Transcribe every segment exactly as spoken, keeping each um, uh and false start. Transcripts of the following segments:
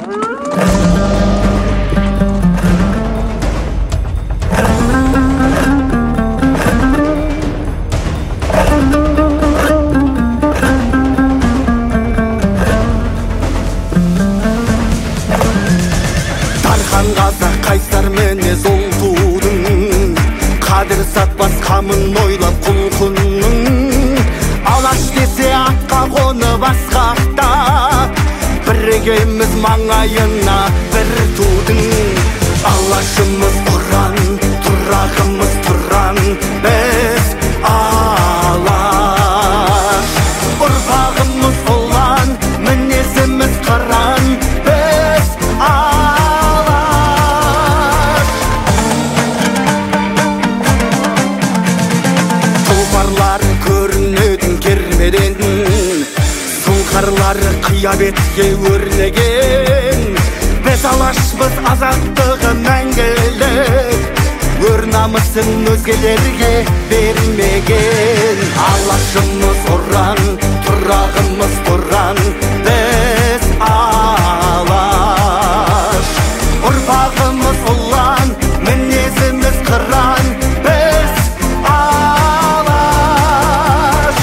Тархан қазақ қайсар мінез ол тудың, қадір сатпас қамын ойлап құлқынның. Алаш десе атқа қонып асқақтап, бірігеміз маңайына бір тудың. Алашымыз ұран, тұрағымыз тұран, біз алаш. Ұрпағымыз ұлан, мінезіміз қыран, біз алаш. Тұлпарлар көрінетін кермеден, сұңқарлар қиябетке өрлеген. Біз алашпыз, азаттығы мәңгілік, өр намысын өзгелерге бермеген. Алашымыз ұран, тұрағымыз тұран, біз алаш. Ұрпағымыз ұлан, мінезіміз қыран, біз алаш.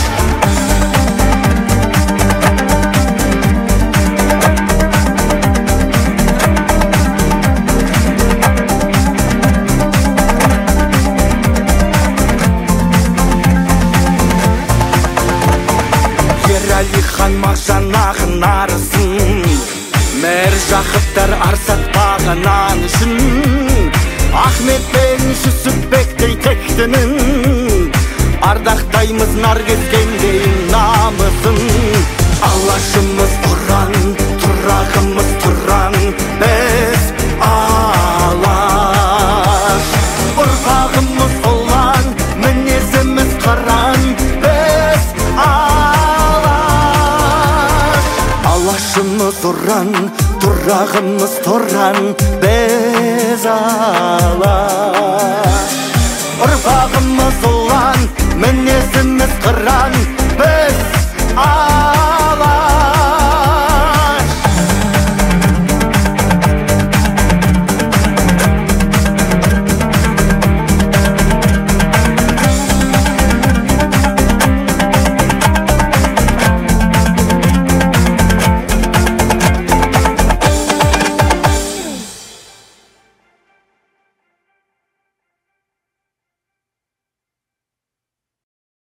Әлихан Мағжан ақын арысын, мір жақыптар арсатпаған ан үшін. Ахмет пен Жүсіпбектей тектінің, ардақтаймыз Наркескендей намысын. Алашымыз ұран, тұрағымыз тұран, біз алаш. Ұрпағымыз ұлан, мінезіміз қыран, біз алаш. Алашымыз ұран, тұрағымыз тұран, біз алаш. Ұрпағымыз ұлан, мінезіміз қыран,